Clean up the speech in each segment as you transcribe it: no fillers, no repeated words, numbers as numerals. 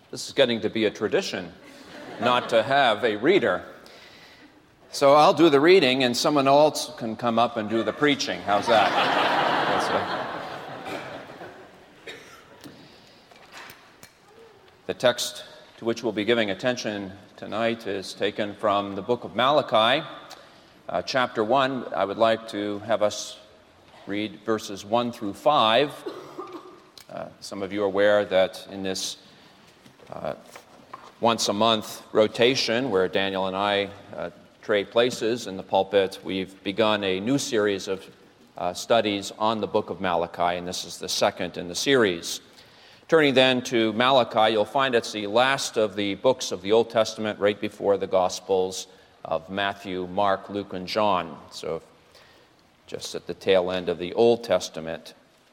This is getting to be a tradition, not to have a reader. So I'll do the reading and someone else can come up and do the preaching. How's that? The text to which we'll be giving attention tonight is taken from the book of Malachi, chapter 1. I would like to have us read verses 1 through 5. Some of you are aware that in this once-a-month rotation where Daniel and I trade places in the pulpit, we've begun a new series of studies on the book of Malachi, and this is the second in the series. Turning then to Malachi, you'll find it's the last of the books of the Old Testament, right before the Gospels of Matthew, Mark, Luke, and John. So just at the tail end of the Old Testament.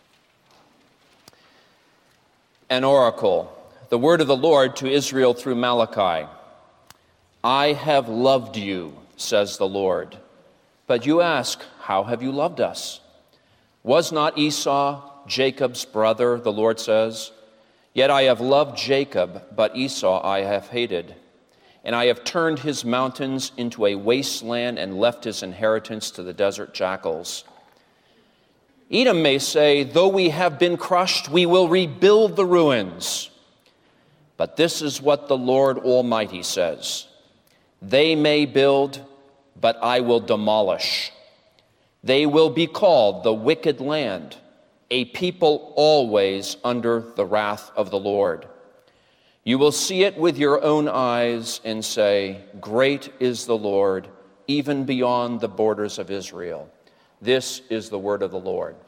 An oracle, the word of the Lord to Israel through Malachi. I have loved you, says the Lord. But you ask, how have you loved us? Was not Esau Jacob's brother, the Lord says? Yet I have loved Jacob, but Esau I have hated. And I have turned his mountains into a wasteland and left his inheritance to the desert jackals. Edom may say, though we have been crushed, we will rebuild the ruins. But this is what the Lord Almighty says. They may build, but I will demolish. They will be called the wicked land, a people always under the wrath of the Lord. You will see it with your own eyes and say, great is the Lord, even beyond the borders of Israel. This is the word of the Lord.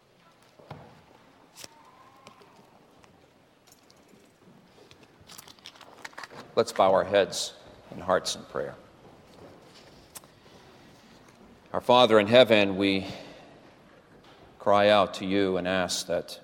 Let's bow our heads and hearts in prayer. Our Father in heaven, we cry out to you and ask that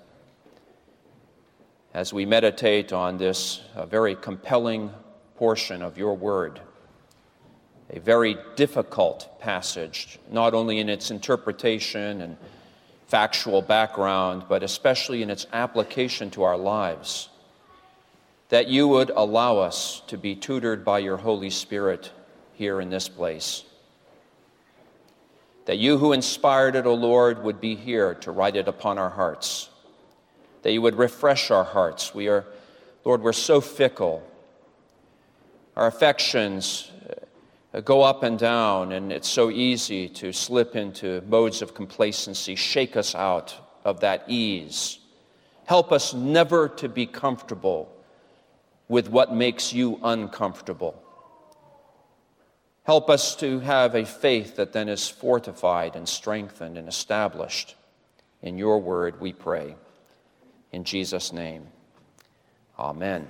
as we meditate on this very compelling portion of your word, a very difficult passage, not only in its interpretation and factual background, but especially in its application to our lives, that you would allow us to be tutored by your Holy Spirit here in this place. That you who inspired it, O Lord, would be here to write it upon our hearts. That you would refresh our hearts. Lord, we're so fickle. Our affections go up and down, and it's so easy to slip into modes of complacency. Shake us out of that ease. Help us never to be comfortable with what makes you uncomfortable. Help us to have a faith that then is fortified and strengthened and established. In your word we pray. In Jesus' name, amen.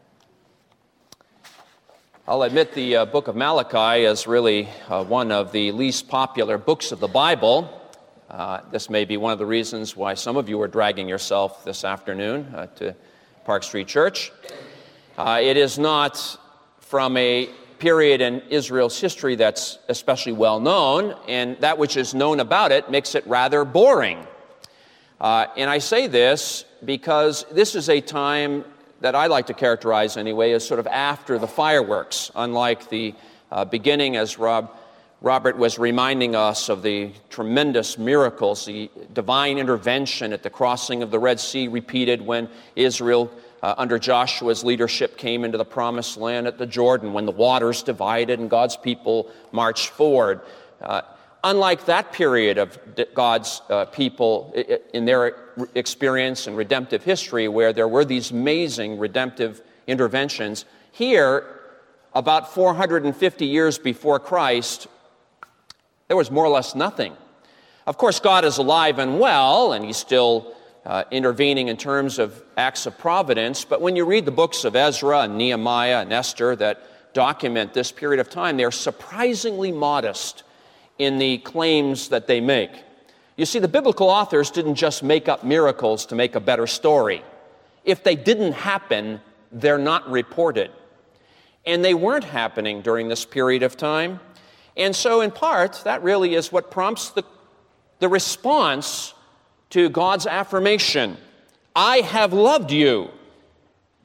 I'll admit the book of Malachi is really one of the least popular books of the Bible. This may be one of the reasons why some of you are dragging yourself this afternoon to Park Street Church. It is not from a period in Israel's history that's especially well known, and that which is known about it makes it rather boring. And I say this because this is a time that I like to characterize anyway as sort of after the fireworks, unlike the beginning, as Robert was reminding us of the tremendous miracles, the divine intervention at the crossing of the Red Sea repeated when Israel under Joshua's leadership came into the promised land at the Jordan, when the waters divided and God's people marched forward. Unlike that period of God's people in their experience and redemptive history, where there were these amazing redemptive interventions, here, about 450 years before Christ, there was more or less nothing. Of course, God is alive and well, and He's still intervening in terms of acts of providence, but when you read the books of Ezra and Nehemiah and Esther that document this period of time, they're surprisingly modest in the claims that they make. You see, the biblical authors didn't just make up miracles to make a better story. If they didn't happen, they're not reported. And they weren't happening during this period of time. And so, in part, that really is what prompts the response to God's affirmation. I have loved you.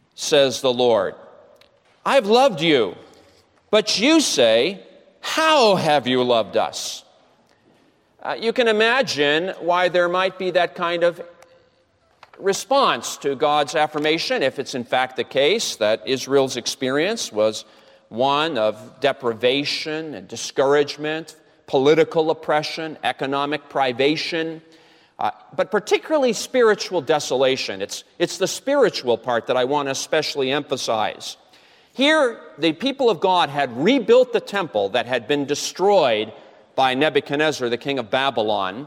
says the Lord. I've loved you, but you say, how have you loved us? You can imagine why there might be that kind of response to God's affirmation, if it's in fact the case that Israel's experience was one of deprivation and discouragement, political oppression, economic privation, but particularly spiritual desolation. It's the spiritual part that I want to especially emphasize. Here, the people of God had rebuilt the temple that had been destroyed by Nebuchadnezzar, the king of Babylon.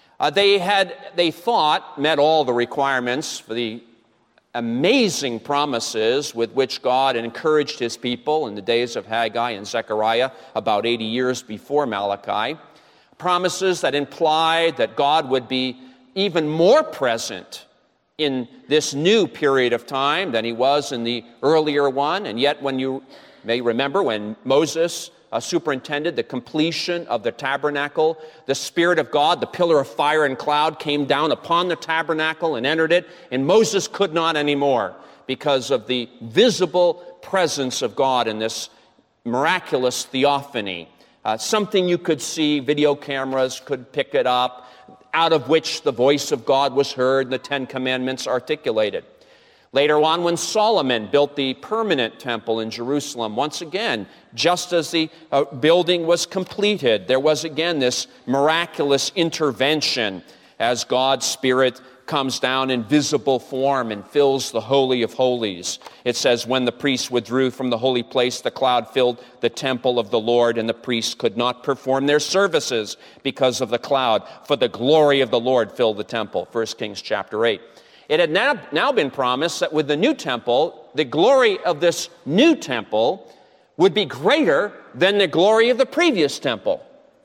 They thought, met all the requirements for the amazing promises with which God encouraged his people in the days of Haggai and Zechariah about 80 years before Malachi. Promises that implied that God would be even more present in this new period of time than he was in the earlier one. And yet, when you may remember, when Moses superintended the completion of the tabernacle, the Spirit of God, the pillar of fire and cloud, came down upon the tabernacle and entered it, and Moses could not anymore because of the visible presence of God in this miraculous theophany. Something you could see, video cameras could pick it up, out of which the voice of God was heard and the Ten Commandments articulated. Later on, when Solomon built the permanent temple in Jerusalem, once again, just as the building was completed, there was again this miraculous intervention as God's Spirit comes down in visible form and fills the Holy of Holies. It says, when the priests withdrew from the holy place, the cloud filled the temple of the Lord, and the priests could not perform their services because of the cloud, for the glory of the Lord filled the temple. 1 Kings chapter 8. It had now been promised that with the new temple, the glory of this new temple would be greater than the glory of the previous temple.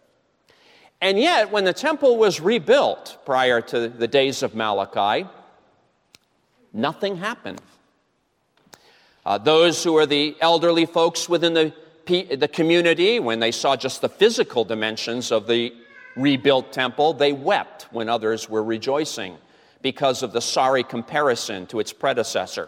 And yet, when the temple was rebuilt prior to the days of Malachi, nothing happened. Those who were the elderly folks within the community, when they saw just the physical dimensions of the rebuilt temple, they wept when others were rejoicing because of the sorry comparison to its predecessor.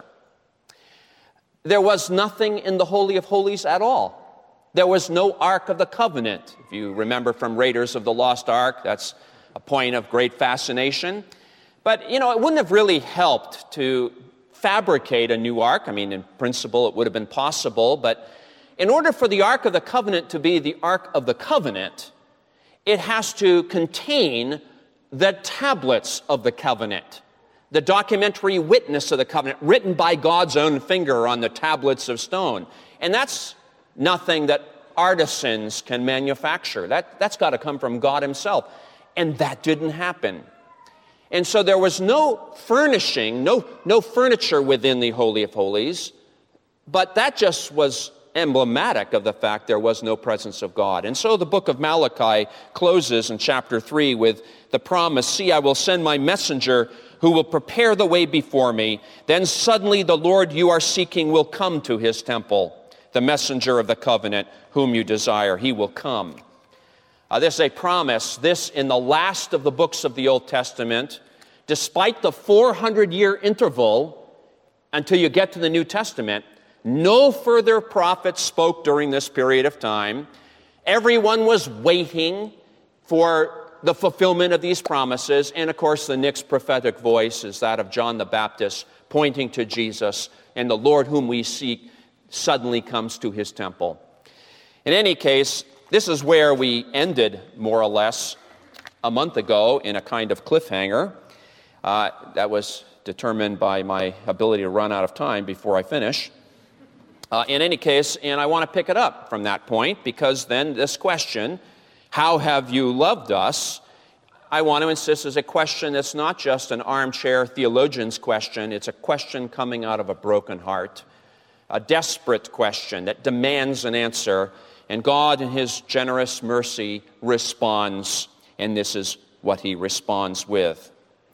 There was nothing in the Holy of Holies at all. There was no Ark of the Covenant. If you remember from Raiders of the Lost Ark, that's a point of great fascination. But, it wouldn't have really helped to fabricate a new ark. I mean, in principle, it would have been possible. But in order for the Ark of the Covenant to be the Ark of the Covenant, it has to contain the tablets of the covenant, the documentary witness of the covenant, written by God's own finger on the tablets of stone. And that's nothing that artisans can manufacture. That's got to come from God himself. And that didn't happen. And so there was no furnishing, no furniture within the Holy of Holies, but that just was emblematic of the fact there was no presence of God. And so the book of Malachi closes in chapter 3 with the promise, see, I will send my messenger who will prepare the way before me. Then suddenly the Lord you are seeking will come to his temple, the messenger of the covenant whom you desire. He will come. This is a promise. This in the last of the books of the Old Testament, despite the 400-year interval until you get to the New Testament, no further prophets spoke during this period of time. Everyone was waiting for the fulfillment of these promises. And of course, the next prophetic voice is that of John the Baptist, pointing to Jesus, and the Lord whom we seek suddenly comes to his temple. In any case, this is where we ended, more or less, a month ago in a kind of cliffhanger. That was determined by my ability to run out of time before I finish. In any case, and I want to pick it up from that point, because then this question, how have you loved us? I want to insist is a question that's not just an armchair theologian's question. It's a question coming out of a broken heart, a desperate question that demands an answer. And God, in his generous mercy, responds. And this is what he responds with.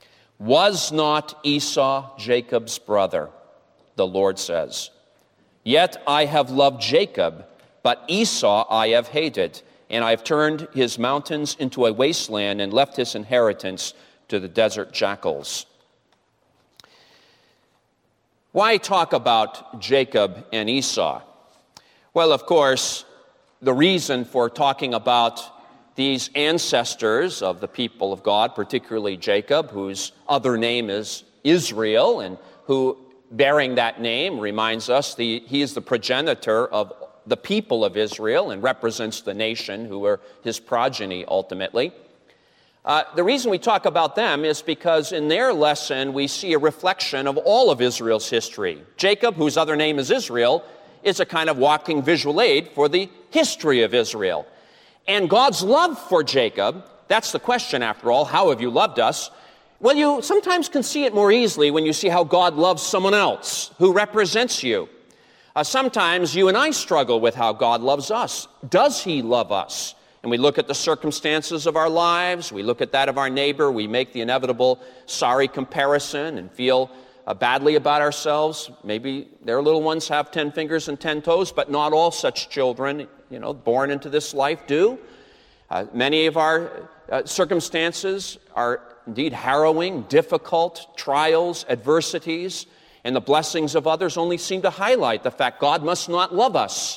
Was not Esau Jacob's brother? The Lord says. Yet I have loved Jacob, but Esau I have hated, and I have turned his mountains into a wasteland and left his inheritance to the desert jackals. Why talk about Jacob and Esau? Well, of course, the reason for talking about these ancestors of the people of God, particularly Jacob, whose other name is Israel, and who, bearing that name, reminds us he is the progenitor of the people of Israel and represents the nation who are his progeny ultimately. The reason we talk about them is because in their lesson we see a reflection of all of Israel's history. Jacob, whose other name is Israel, is a kind of walking visual aid for the history of Israel. And God's love for Jacob, that's the question after all, how have you loved us? Well, you sometimes can see it more easily when you see how God loves someone else who represents you. Sometimes you and I struggle with how God loves us. Does he love us? And we look at the circumstances of our lives, we look at that of our neighbor, we make the inevitable sorry comparison and feel badly about ourselves. Maybe their little ones have 10 fingers and 10 toes, but not all such children, born into this life do. Many of our circumstances are indeed harrowing, difficult, trials, adversities, and the blessings of others only seem to highlight the fact God must not love us.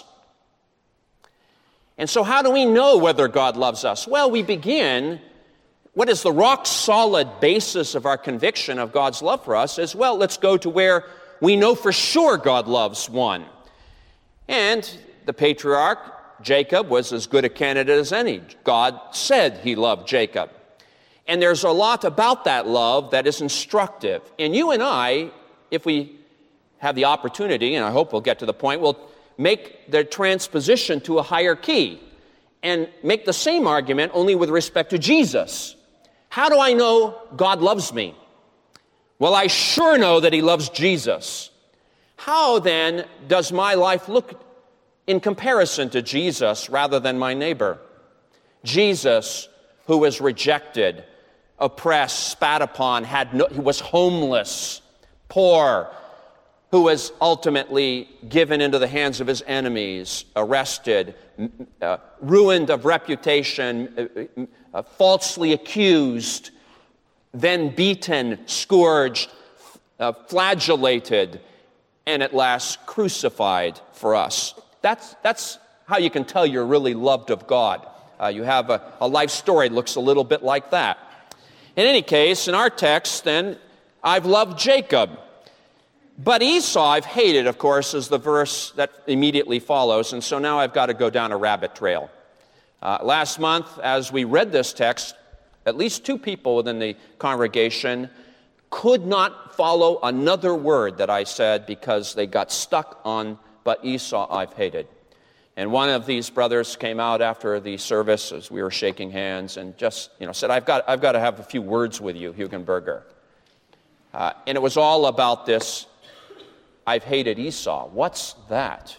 And so how do we know whether God loves us? Well, we begin, what is the rock-solid basis of our conviction of God's love for us is, well, let's go to where we know for sure God loves one. And the patriarch, Jacob, was as good a candidate as any. God said he loved Jacob. And there's a lot about that love that is instructive. And you and I, if we have the opportunity, and I hope we'll get to the point, will make the transposition to a higher key and make the same argument only with respect to Jesus. How do I know God loves me? Well, I sure know that he loves Jesus. How then does my life look in comparison to Jesus rather than my neighbor? Jesus, who was rejected, oppressed, spat upon, he was homeless, poor, who was ultimately given into the hands of his enemies, arrested, ruined of reputation, falsely accused, then beaten, scourged, flagellated, and at last crucified for us. That's how you can tell you're really loved of God. You have a life story that looks a little bit like that. In any case, in our text, then, I've loved Jacob. But Esau I've hated, of course, is the verse that immediately follows, and so now I've got to go down a rabbit trail. Last month, as we read this text, at least two people within the congregation could not follow another word that I said because they got stuck on, but Esau I've hated. And one of these brothers came out after the service as we were shaking hands and just, said, I've got to have a few words with you, Hugenberger. And it was all about this, I've hated Esau. What's that?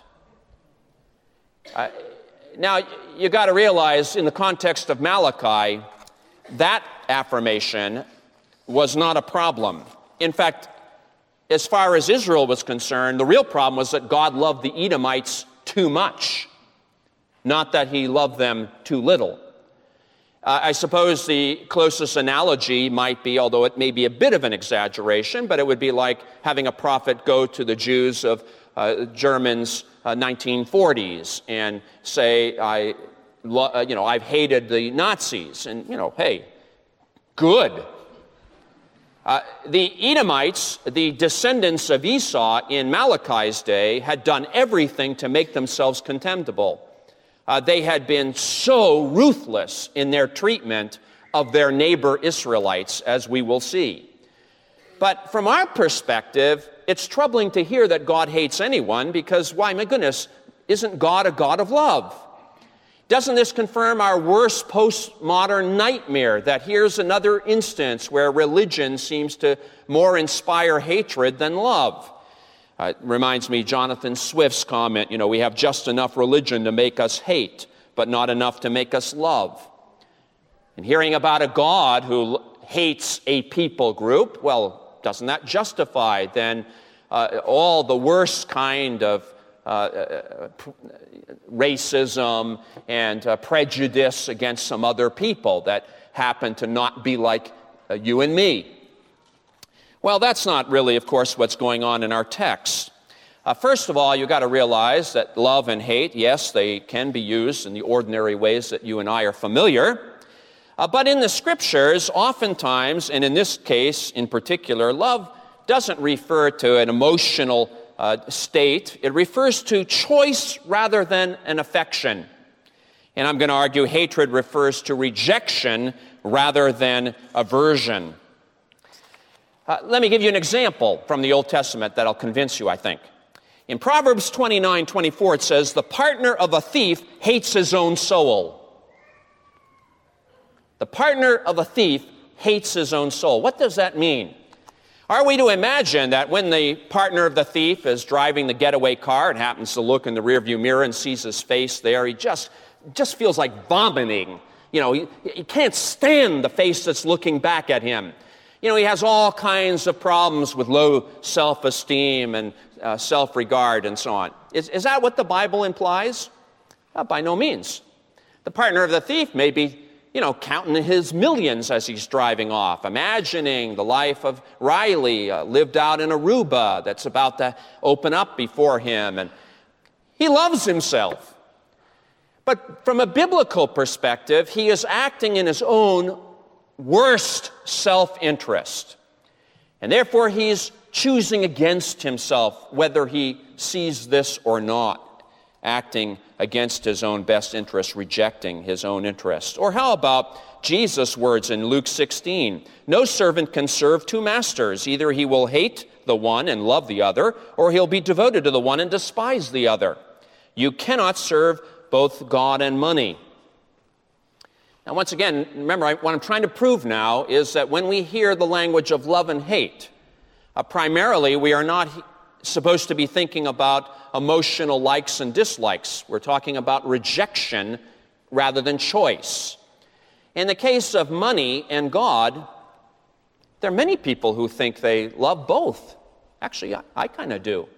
Now, you got to realize in the context of Malachi, that affirmation was not a problem. In fact, as far as Israel was concerned, the real problem was that God loved the Edomites too much, not that he loved them too little. I suppose the closest analogy might be, although it may be a bit of an exaggeration, but it would be like having a prophet go to the Jews of Germany's 1940s and say, I've hated the Nazis, and, hey, good. The Edomites, the descendants of Esau in Malachi's day, had done everything to make themselves contemptible. They had been so ruthless in their treatment of their neighbor Israelites, as we will see. But from our perspective, it's troubling to hear that God hates anyone because, why, my goodness, isn't God a God of love? Doesn't this confirm our worst postmodern nightmare that here's another instance where religion seems to more inspire hatred than love? It reminds me Jonathan Swift's comment, we have just enough religion to make us hate, but not enough to make us love. And hearing about a God who hates a people group, well, doesn't that justify then all the worst kind of racism and prejudice against some other people that happen to not be like you and me? Well, that's not really, of course, what's going on in our text. First of all, you've got to realize that love and hate, yes, they can be used in the ordinary ways that you and I are familiar. But in the Scriptures, oftentimes, and in this case in particular, love doesn't refer to an emotional state. It refers to choice rather than an affection. And I'm going to argue hatred refers to rejection rather than aversion. Let me give you an example from the Old Testament that'll convince you, I think. In Proverbs 29:24, it says, "The partner of a thief hates his own soul." The partner of a thief hates his own soul. What does that mean? Are we to imagine that when the partner of the thief is driving the getaway car and happens to look in the rearview mirror and sees his face there, he just feels like vomiting? You know, he can't stand the face that's looking back at him. You know, he has all kinds of problems with low self-esteem and self-regard and so on. Is that what the Bible implies? By no means. The partner of the thief may be, counting his millions as he's driving off, imagining the life of Riley lived out in Aruba that's about to open up before him, and he loves himself. But from a biblical perspective, he is acting in his own worst self-interest, and therefore he's choosing against himself, whether he sees this or not, acting against his own best interest, rejecting his own interest. Or how about Jesus' words in Luke 16? "No servant can serve two masters. Either he will hate the one and love the other, or he'll be devoted to the one and despise the other. You cannot serve both God and money." Now, once again, remember, what I'm trying to prove now is that when we hear the language of love and hate, primarily we are not supposed to be thinking about emotional likes and dislikes. We're talking about rejection rather than choice. In the case of money and God, there are many people who think they love both. Actually, I kind of do.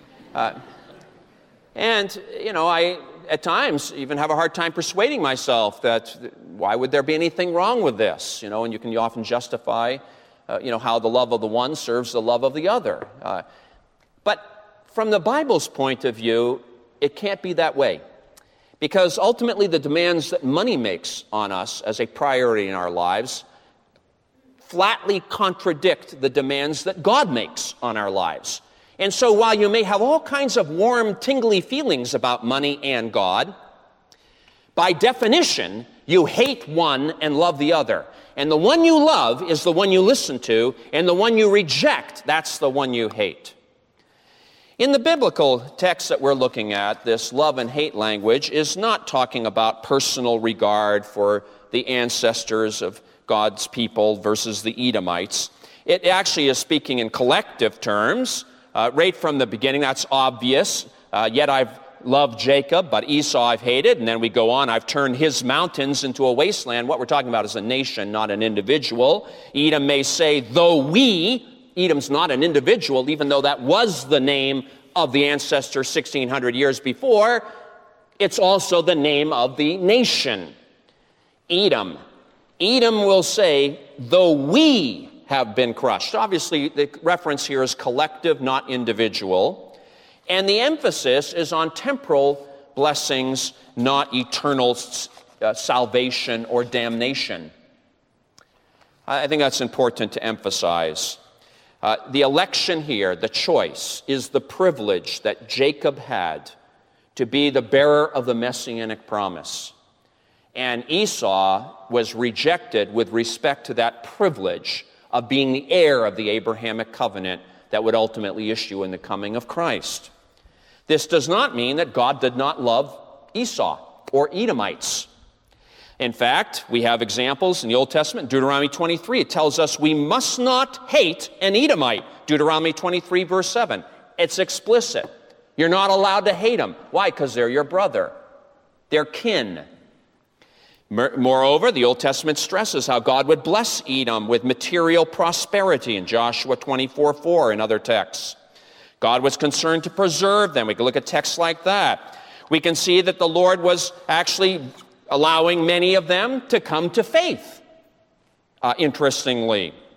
I at times even have a hard time persuading myself that why would there be anything wrong with this? And you can often justify, how the love of the one serves the love of the other. But from the Bible's point of view, it can't be that way. Because ultimately the demands that money makes on us as a priority in our lives flatly contradict the demands that God makes on our lives. And so while you may have all kinds of warm, tingly feelings about money and God, by definition, you hate one and love the other. And the one you love is the one you listen to, and the one you reject, that's the one you hate. In the biblical text that we're looking at, this love and hate language is not talking about personal regard for the ancestors of God's people versus the Edomites. It actually is speaking in collective terms. Right from the beginning, that's obvious. Yet I've loved Jacob, but Esau I've hated. And then we go on, I've turned his mountains into a wasteland. What we're talking about is a nation, not an individual. Edom may say, Edom's not an individual, even though that was the name of the ancestor 1,600 years before. It's also the name of the nation, Edom. Edom will say, though we have been crushed. Obviously, the reference here is collective, not individual. And the emphasis is on temporal blessings, not eternal salvation or damnation. I think that's important to emphasize. The election here, the choice, is the privilege that Jacob had to be the bearer of the messianic promise. And Esau was rejected with respect to that privilege of being the heir of the Abrahamic covenant that would ultimately issue in the coming of Christ. This does not mean that God did not love Esau or Edomites. In fact, we have examples in the Old Testament. Deuteronomy 23, it tells us we must not hate an Edomite. Deuteronomy 23, verse 7. It's explicit. You're not allowed to hate them. Why? Because they're your brother. They're kin. Moreover, the Old Testament stresses how God would bless Edom with material prosperity in Joshua 24:4 and other texts. God was concerned to preserve them. We can look at texts like that. We can see that the Lord was actually allowing many of them to come to faith, interestingly.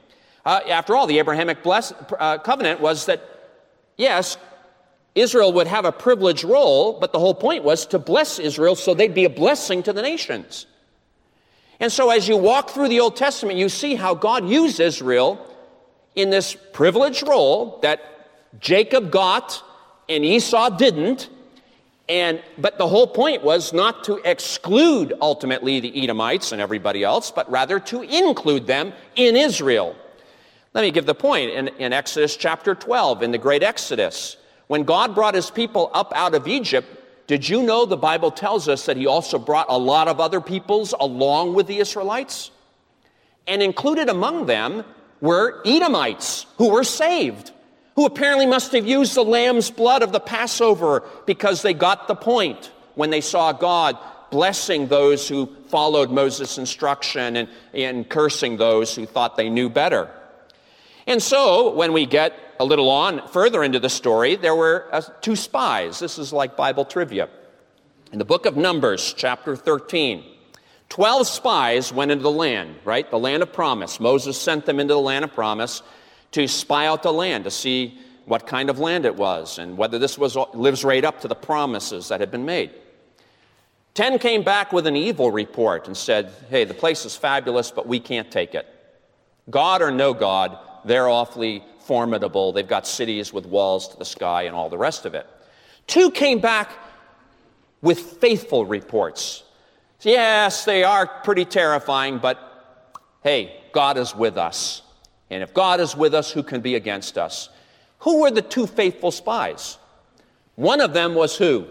After all, the Abrahamic covenant was that, yes, Israel would have a privileged role, but the whole point was to bless Israel so they'd be a blessing to the nations. And so as you walk through the Old Testament, you see how God used Israel in this privileged role that Jacob got and Esau didn't. But the whole point was not to exclude ultimately the Edomites and everybody else, but rather to include them in Israel. Let me give the point. In Exodus chapter 12, in the great Exodus, when God brought his people up out of Egypt, did you know the Bible tells us that he also brought a lot of other peoples along with the Israelites? And included among them were Edomites who were saved, who apparently must have used the lamb's blood of the Passover because they got the point when they saw God blessing those who followed Moses' instruction and cursing those who thought they knew better. And so, when we get a little on further into the story, there were 2 spies. This is like Bible trivia. In the book of Numbers, chapter 13, 12 spies went into the land, right? The land of promise. Moses sent them into the land of promise to spy out the land, to see what kind of land it was and whether this lives right up to the promises that had been made. 10 came back with an evil report and said, hey, the place is fabulous, but we can't take it. God or no God, they're awfully formidable. They've got cities with walls to the sky and all the rest of it. 2 came back with faithful reports. Yes, they are pretty terrifying, but hey, God is with us. And if God is with us, who can be against us? Who were the 2 faithful spies? One of them was who?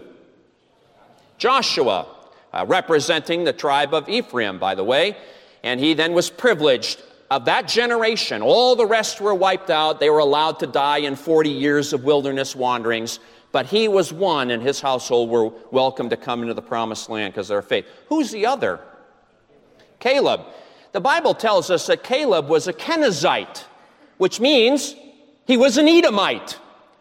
Joshua, representing the tribe of Ephraim, by the way. And he then was privileged. Of that generation, all the rest were wiped out. They were allowed to die in 40 years of wilderness wanderings. But he was one, and his household were welcome to come into the promised land because of their faith. Who's the other? Caleb. The Bible tells us that Caleb was a Kenizzite, which means he was an Edomite.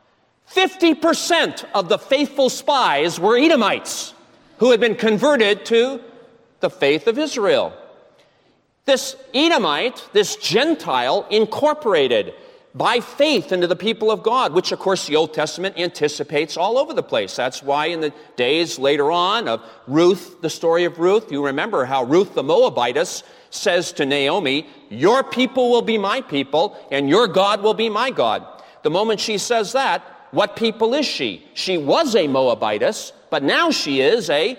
50% of the faithful spies were Edomites who had been converted to the faith of Israel. This Edomite, this Gentile, incorporated by faith into the people of God, which, of course, the Old Testament anticipates all over the place. That's why in the days later on of Ruth, the story of Ruth, you remember how Ruth the Moabitess says to Naomi, your people will be my people, and your God will be my God. The moment she says that, what people is she? She was a Moabitess, but now she is a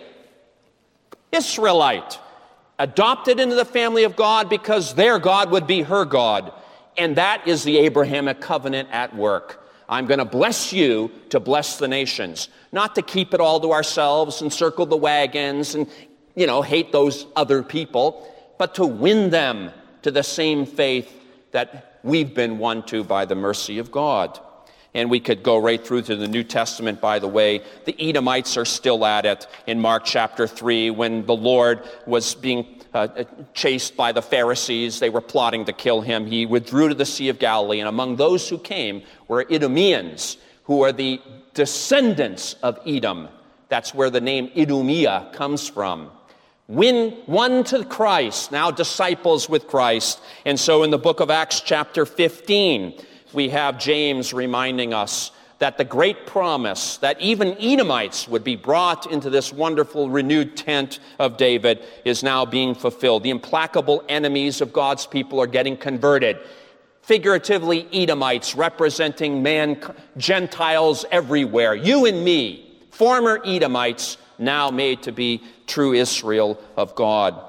Israelite, adopted into the family of God because their God would be her God. And that is the Abrahamic covenant at work. I'm going to bless you to bless the nations, not to keep it all to ourselves and circle the wagons and, hate those other people, but to win them to the same faith that we've been won to by the mercy of God. And we could go right through to the New Testament, by the way. The Edomites are still at it in Mark chapter 3 when the Lord was being chased by the Pharisees. They were plotting to kill him. He withdrew to the Sea of Galilee, and among those who came were Idumeans, who are the descendants of Edom. That's where the name Idumea comes from. One to Christ, now disciples with Christ. And so in the book of Acts chapter 15, we have James reminding us that the great promise that even Edomites would be brought into this wonderful renewed tent of David is now being fulfilled. The implacable enemies of God's people are getting converted. Figuratively, Edomites representing Gentiles everywhere. You and me, former Edomites, now made to be true Israel of God.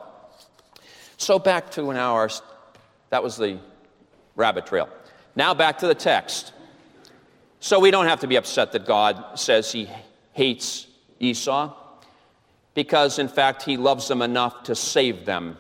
So back to that was the rabbit trail. Now back to the text. So we don't have to be upset that God says he hates Esau, because in fact he loves them enough to save them,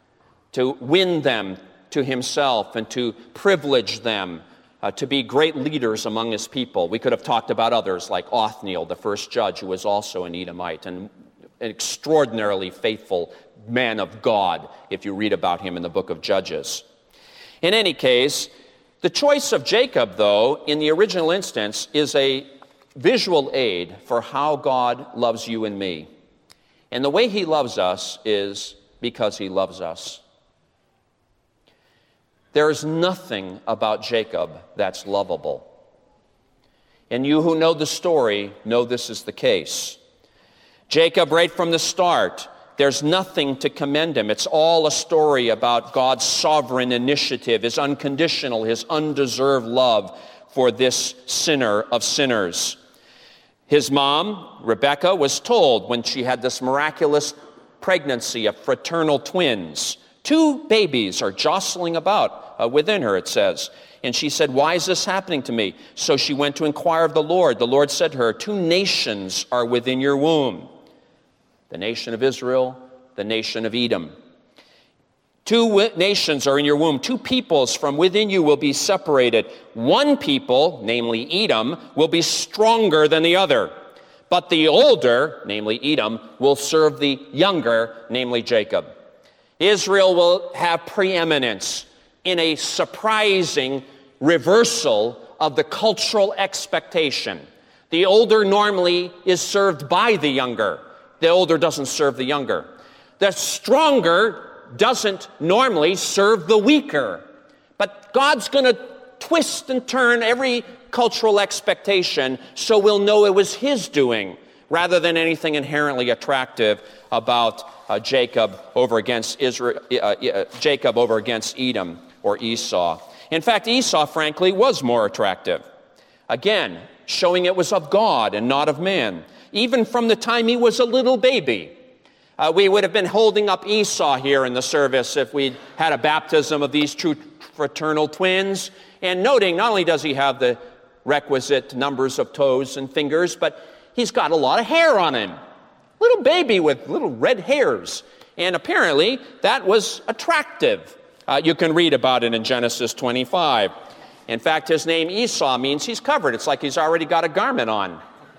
to win them to himself, and to privilege them to be great leaders among his people. We could have talked about others like Othniel, the first judge, who was also an Edomite, and an extraordinarily faithful man of God, if you read about him in the book of Judges. In any case, the choice of Jacob, though, in the original instance, is a visual aid for how God loves you and me. And the way he loves us is because he loves us. There is nothing about Jacob that's lovable. And you who know the story know this is the case. Jacob, right from the start, there's nothing to commend him. It's all a story about God's sovereign initiative, his unconditional, his undeserved love for this sinner of sinners. His mom, Rebekah, was told when she had this miraculous pregnancy of fraternal twins. 2 babies are jostling about within her, it says. And she said, "Why is this happening to me?" So she went to inquire of the Lord. The Lord said to her, 2 nations are within your womb. The nation of Israel, the nation of Edom. 2 nations are in your womb. 2 peoples from within you will be separated. 1 people, namely Edom, will be stronger than the other. But the older, namely Edom, will serve the younger, namely Jacob. Israel will have preeminence in a surprising reversal of the cultural expectation. The older normally is served by the younger. The older doesn't serve the younger. The stronger doesn't normally serve the weaker. But God's going to twist and turn every cultural expectation so we'll know it was his doing rather than anything inherently attractive about Jacob over against Jacob over against Edom or Esau. In fact, Esau, frankly, was more attractive. Again, showing it was of God and not of man. Even from the time he was a little baby. We would have been holding up Esau here in the service if we'd had a baptism of these 2 fraternal twins, and noting not only does he have the requisite numbers of toes and fingers, but he's got a lot of hair on him. Little baby with little red hairs. And apparently that was attractive. You can read about it in Genesis 25. In fact, his name Esau means he's covered. It's like he's already got a garment on.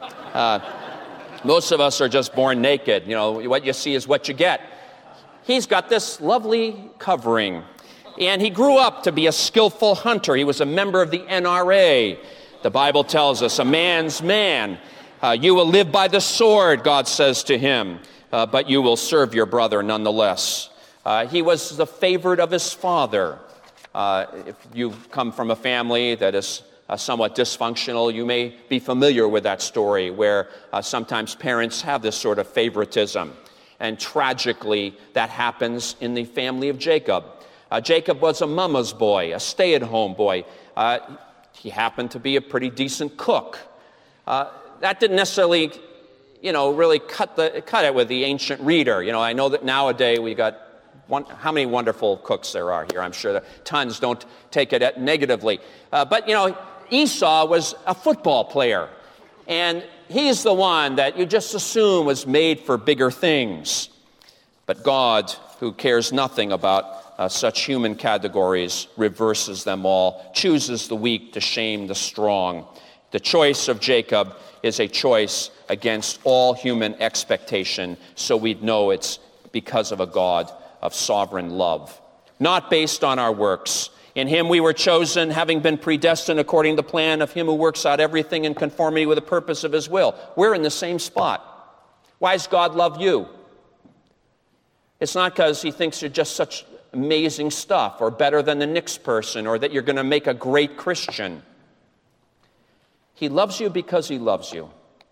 Most of us are just born naked. You know, what you see is what you get. He's got this lovely covering. And he grew up to be a skillful hunter. He was a member of the NRA. The Bible tells us, a man's man. You will live by the sword, God says to him, but you will serve your brother nonetheless. He was the favorite of his father. If you come from a family that is somewhat dysfunctional, you may be familiar with that story where sometimes parents have this sort of favoritism. And tragically, that happens in the family of Jacob. Jacob was a mama's boy, a stay-at-home boy. He happened to be a pretty decent cook. That didn't necessarily, really cut it with the ancient reader. I know that nowadays we got how many wonderful cooks there are here. I'm sure that tons. Don't take it negatively. But Esau was a football player, and he's the one that you just assume was made for bigger things. But God, who cares nothing about such human categories, reverses them all, chooses the weak to shame the strong. The choice of Jacob is a choice against all human expectation, so we'd know it's because of a God of sovereign love, not based on our works. In him we were chosen, having been predestined according to the plan of him who works out everything in conformity with the purpose of his will. We're in the same spot. Why does God love you? It's not because he thinks you're just such amazing stuff or better than the next person or that you're going to make a great Christian. He loves you because he loves you.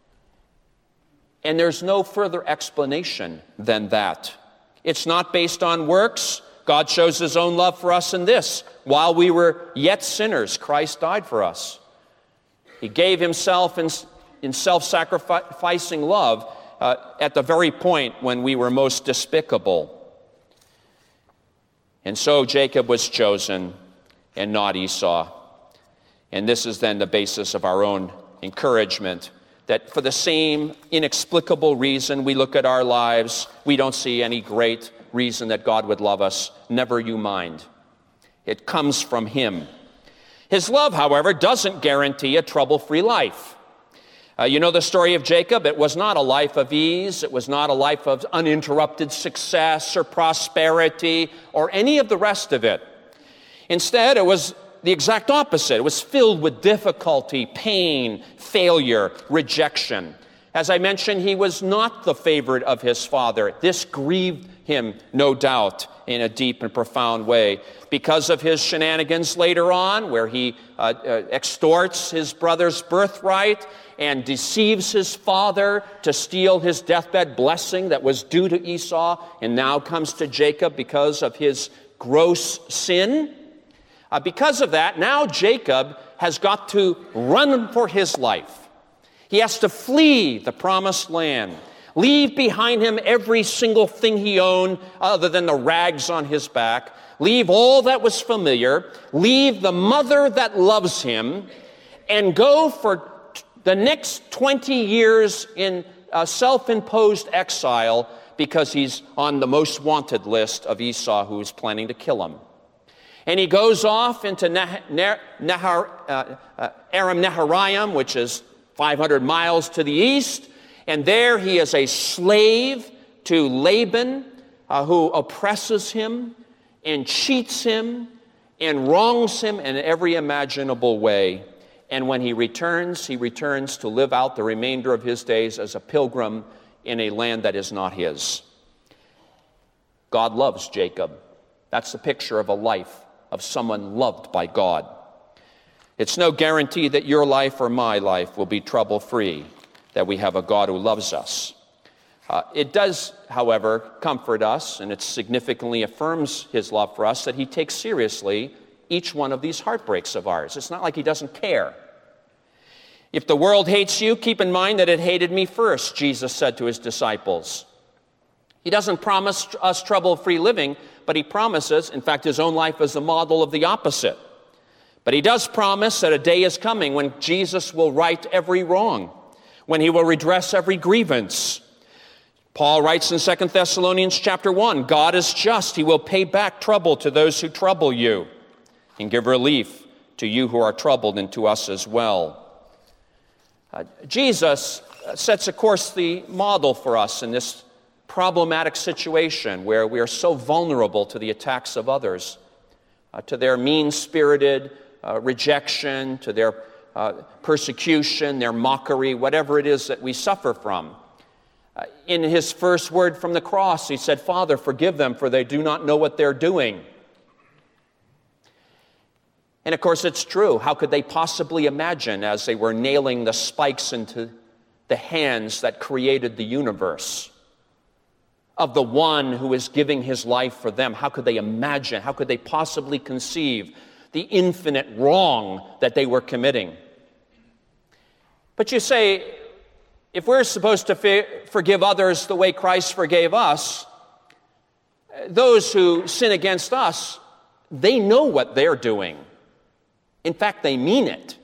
And there's no further explanation than that. It's not based on works. God shows his own love for us in this. While we were yet sinners, Christ died for us. He gave himself in self-sacrificing love at the very point when we were most despicable. And so Jacob was chosen and not Esau. And this is then the basis of our own encouragement, that for the same inexplicable reason we look at our lives, we don't see any great reason that God would love us. Never you mind. It comes from him. His love, however, doesn't guarantee a trouble-free life. You know the story of Jacob. It was not a life of ease. It was not a life of uninterrupted success or prosperity or any of the rest of it. Instead, it was the exact opposite. It was filled with difficulty, pain, failure, rejection. As I mentioned, he was not the favorite of his father. This grieved him, no doubt, in a deep and profound way. Because of his shenanigans later on, where he extorts his brother's birthright and deceives his father to steal his deathbed blessing that was due to Esau and now comes to Jacob because of his gross sin. Because of that, now Jacob has got to run for his life. He has to flee the promised land, leave behind him every single thing he owned other than the rags on his back, leave all that was familiar, leave the mother that loves him, and go for the next 20 years in self-imposed exile because he's on the most wanted list of Esau, who is planning to kill him. And he goes off into Aram Naharaim, which is 500 miles to the east, and there he is a slave to Laban, who oppresses him and cheats him and wrongs him in every imaginable way. And when he returns to live out the remainder of his days as a pilgrim in a land that is not his. God loves Jacob. That's the picture of a life of someone loved by God. It's no guarantee that your life or my life will be trouble-free, that we have a God who loves us. It does, however, comfort us, and it significantly affirms his love for us, that he takes seriously each one of these heartbreaks of ours. It's not like he doesn't care. If the world hates you, keep in mind that it hated me first, Jesus said to his disciples. He doesn't promise us trouble-free living, but he promises, in fact, his own life is a model of the opposite. But he does promise that a day is coming when Jesus will right every wrong, when he will redress every grievance. Paul writes in 2 Thessalonians chapter 1, God is just. He will pay back trouble to those who trouble you and give relief to you who are troubled and to us as well. Jesus sets, of course, the model for us in this problematic situation where we are so vulnerable to the attacks of others, to their mean-spirited rejection, to their persecution, their mockery, whatever it is that we suffer from. In his first word from the cross, he said, Father, forgive them, for they do not know what they're doing. And of course, it's true. How could they possibly imagine, as they were nailing the spikes into the hands that created the universe, of the one who is giving his life for them? How could they imagine? How could they possibly conceive the infinite wrong that they were committing? But you say, if we're supposed to forgive others the way Christ forgave us, those who sin against us, they know what they're doing. In fact, they mean it.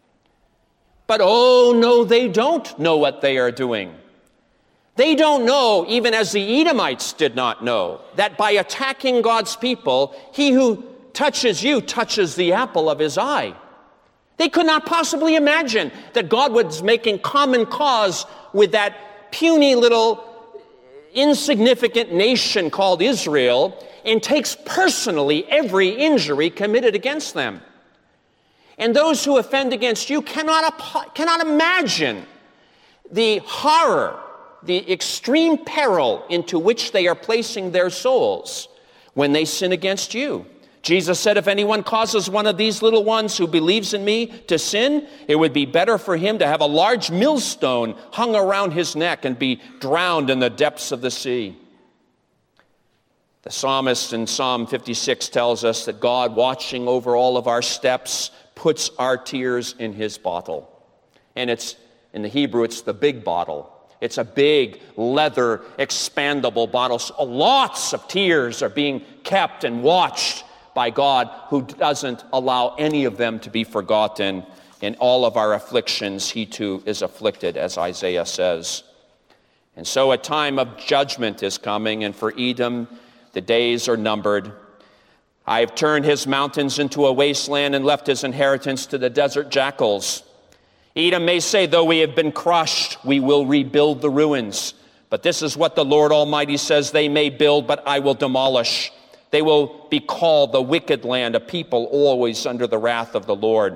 But oh, no, they don't know what they are doing. They don't know, even as the Edomites did not know, that by attacking God's people, he who touches you touches the apple of his eye. They could not possibly imagine that God was making common cause with that puny little insignificant nation called Israel and takes personally every injury committed against them. And those who offend against you cannot imagine the horror, the extreme peril into which they are placing their souls when they sin against you. Jesus said, if anyone causes one of these little ones who believes in me to sin, it would be better for him to have a large millstone hung around his neck and be drowned in the depths of the sea. The psalmist in Psalm 56 tells us that God, watching over all of our steps, puts our tears in his bottle. And it's, in the Hebrew, it's the big bottle. It's a big, leather, expandable bottle. So lots of tears are being kept and watched by God, who doesn't allow any of them to be forgotten. In all of our afflictions, he too is afflicted, as Isaiah says. And so a time of judgment is coming, and for Edom, the days are numbered. I have turned his mountains into a wasteland and left his inheritance to the desert jackals. Edom may say, though we have been crushed, we will rebuild the ruins. But this is what the Lord Almighty says, they may build, but I will demolish. They will be called the wicked land, a people always under the wrath of the Lord.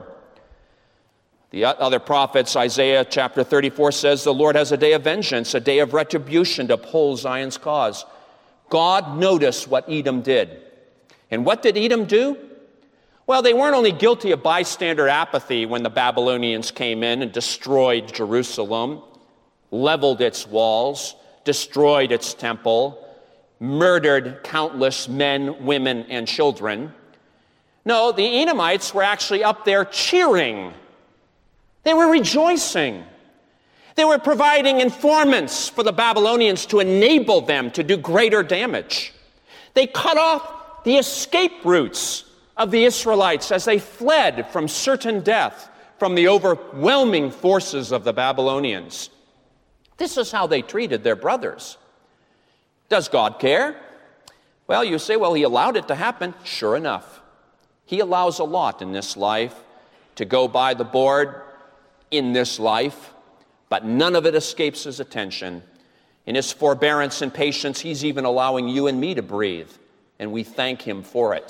The other prophets, Isaiah chapter 34 says, the Lord has a day of vengeance, a day of retribution to uphold Zion's cause. God noticed what Edom did. And what did Edom do? Well, they weren't only guilty of bystander apathy when the Babylonians came in and destroyed Jerusalem, leveled its walls, destroyed its temple, murdered countless men, women, and children. No, the Edomites were actually up there cheering. They were rejoicing. They were providing informants for the Babylonians to enable them to do greater damage. They cut off the escape routes of the Israelites as they fled from certain death from the overwhelming forces of the Babylonians. This is how they treated their brothers. Does God care? Well, you say, well, he allowed it to happen. Sure enough, he allows a lot in this life to go by the board in this life, but none of it escapes his attention. In his forbearance and patience, he's even allowing you and me to breathe, and we thank him for it.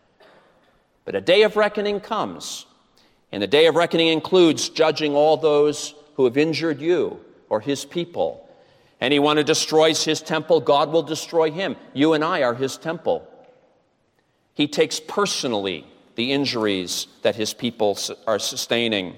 But a day of reckoning comes, and the day of reckoning includes judging all those who have injured you or his people. Anyone who destroys his temple, God will destroy him. You and I are his temple. He takes personally the injuries that his people are sustaining.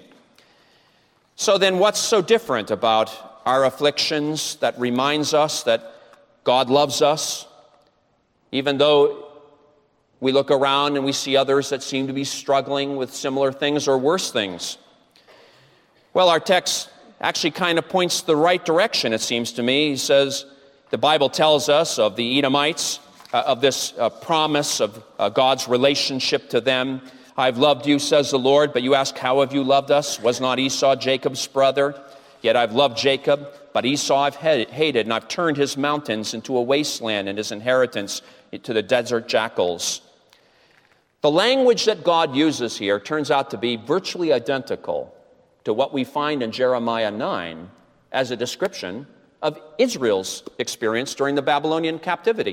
So then what's so different about our afflictions that reminds us that God loves us, even though we look around and we see others that seem to be struggling with similar things or worse things? Well, our text actually kind of points the right direction, it seems to me. He says, the Bible tells us of the Edomites, of this promise of God's relationship to them. I've loved you, says the Lord, but you ask, how have you loved us? Was not Esau Jacob's brother? Yet I've loved Jacob, but Esau I've hated, and I've turned his mountains into a wasteland and his inheritance to the desert jackals. The language that God uses here turns out to be virtually identical to what we find in Jeremiah 9 as a description of Israel's experience during the Babylonian captivity.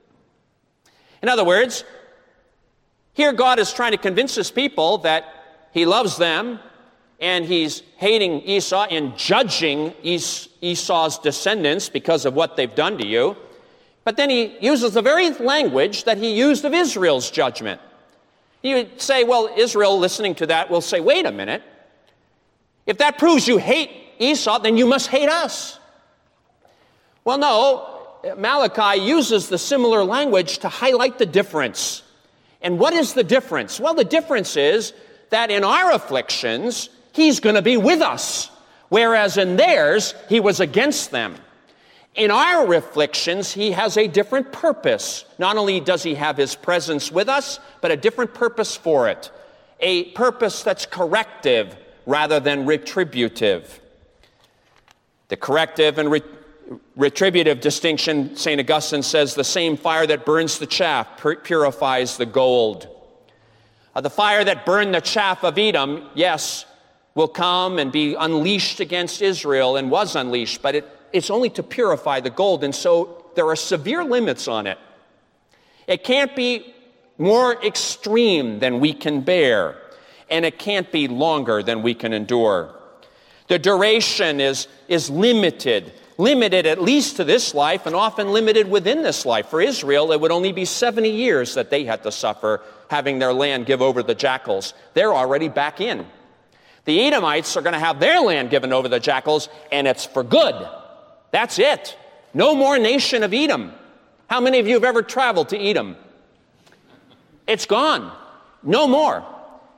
In other words, here God is trying to convince his people that he loves them and he's hating Esau and judging Esau's descendants because of what they've done to you. But then he uses the very language that he used of Israel's judgment. You would say, well, Israel, listening to that, will say, wait a minute. If that proves you hate Esau, then you must hate us. Well, no, Malachi uses the similar language to highlight the difference. And what is the difference? Well, the difference is that in our afflictions, he's going to be with us, whereas in theirs, he was against them. In our afflictions, he has a different purpose. Not only does he have his presence with us, but a different purpose for it. A purpose that's corrective rather than retributive. The corrective and retributive distinction, St. Augustine says, the same fire that burns the chaff purifies the gold. The fire that burned the chaff of Edom, yes, will come and be unleashed against Israel and was unleashed, but it's only to purify the gold, and so there are severe limits on it. It can't be more extreme than we can bear, and it can't be longer than we can endure. The duration is limited at least to this life, and often limited within this life. For Israel, it would only be 70 years that they had to suffer having their land give over the jackals. They're already back in. The Edomites are going to have their land given over the jackals, and it's for good. That's it. No more nation of Edom. How many of you have ever traveled to Edom? It's gone. No more.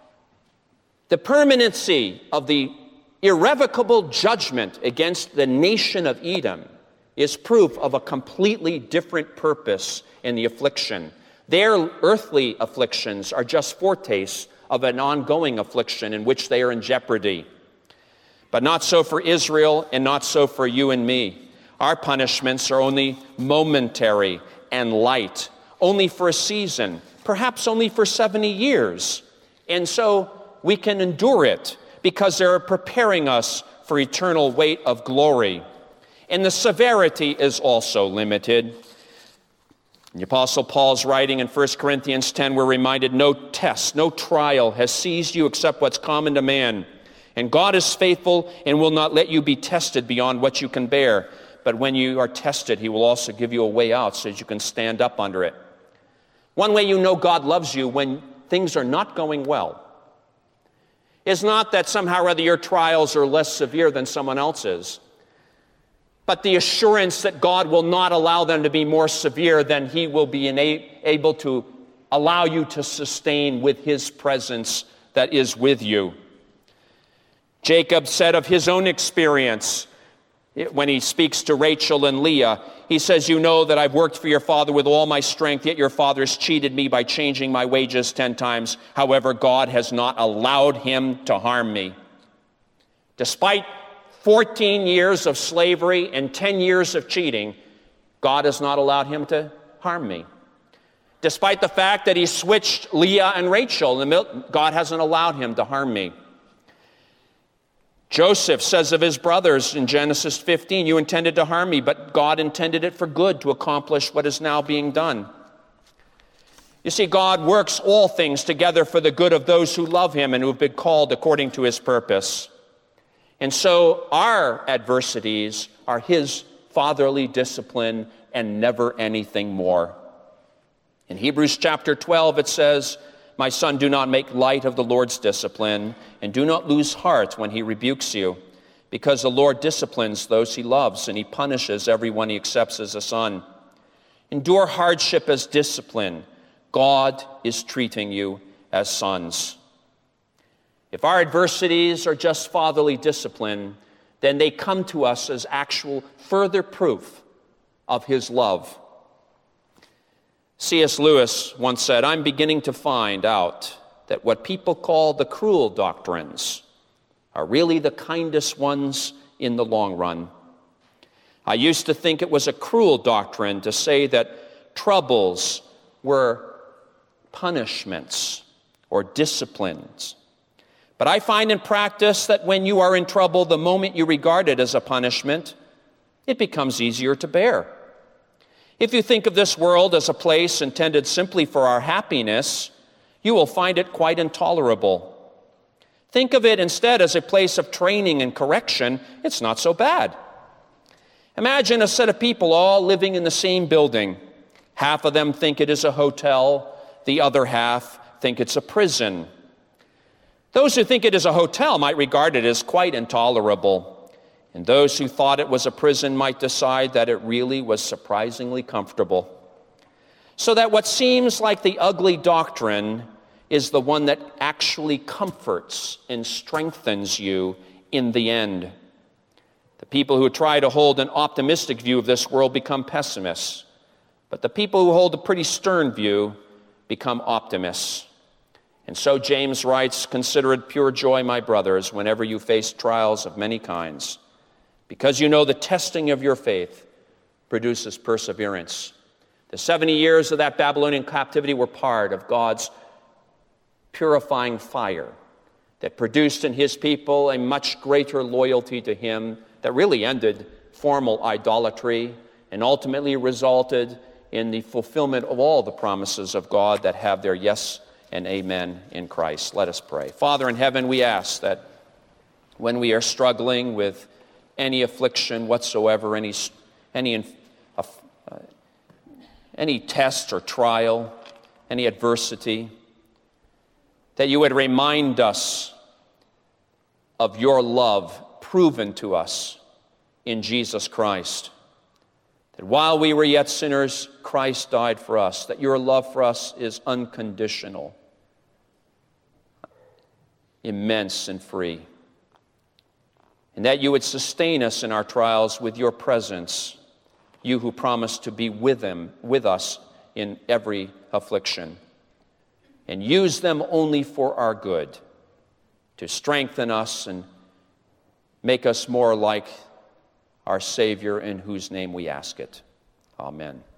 The permanency of the irrevocable judgment against the nation of Edom is proof of a completely different purpose in the affliction. Their earthly afflictions are just foretastes of an ongoing affliction in which they are in jeopardy. But not so for Israel, and not so for you and me. Our punishments are only momentary and light, only for a season, perhaps only for 70 years. And so we can endure it because they're preparing us for eternal weight of glory. And the severity is also limited. The Apostle Paul's writing in 1 Corinthians 10, we're reminded, no test, no trial has seized you except what's common to man. And God is faithful and will not let you be tested beyond what you can bear. but when you are tested, he will also give you a way out so that you can stand up under it. One way you know God loves you when things are not going well is not that somehow or other your trials are less severe than someone else's, but the assurance that God will not allow them to be more severe than he will be able to allow you to sustain with his presence that is with you. Jacob said of his own experience, when he speaks to Rachel and Leah, he says, "You know that I've worked for your father with all my strength, yet your father has cheated me by changing my wages 10 times. However, God has not allowed him to harm me." Despite 14 years of slavery and 10 years of cheating, God has not allowed him to harm me. Despite the fact that he switched Leah and Rachel, God hasn't allowed him to harm me. Joseph says of his brothers in Genesis 15, "You intended to harm me, but God intended it for good to accomplish what is now being done." You see, God works all things together for the good of those who love him and who have been called according to his purpose. And so our adversities are his fatherly discipline and never anything more. In Hebrews chapter 12, it says, "My son, do not make light of the Lord's discipline, and do not lose heart when he rebukes you, because the Lord disciplines those he loves, and he punishes everyone he accepts as a son. Endure hardship as discipline. God is treating you as sons." If our adversities are just fatherly discipline, then they come to us as actual further proof of his love. C.S. Lewis once said, "I'm beginning to find out that what people call the cruel doctrines are really the kindest ones in the long run. I used to think it was a cruel doctrine to say that troubles were punishments or disciplines. But I find in practice that when you are in trouble, the moment you regard it as a punishment, it becomes easier to bear. If you think of this world as a place intended simply for our happiness, you will find it quite intolerable. Think of it instead as a place of training and correction. It's not so bad. Imagine a set of people all living in the same building. Half of them think it is a hotel. The other half think it's a prison. Those who think it is a hotel might regard it as quite intolerable. And those who thought it was a prison might decide that it really was surprisingly comfortable. So that what seems like the ugly doctrine is the one that actually comforts and strengthens you in the end. The people who try to hold an optimistic view of this world become pessimists. But the people who hold a pretty stern view become optimists. And so James writes, "Consider it pure joy, my brothers, whenever you face trials of many kinds, because you know the testing of your faith produces perseverance." The 70 years of that Babylonian captivity were part of God's purifying fire that produced in his people a much greater loyalty to him that really ended formal idolatry and ultimately resulted in the fulfillment of all the promises of God that have their yes and amen in Christ. Let us pray. Father in heaven, we ask that when we are struggling with any affliction whatsoever, any test or trial, any adversity, that you would remind us of your love proven to us in Jesus Christ. That while we were yet sinners, Christ died for us. That your love for us is unconditional, immense and free. And that you would sustain us in our trials with your presence, you who promised to be with us in every affliction. And use them only for our good, to strengthen us and make us more like our Savior, in whose name we ask it. Amen.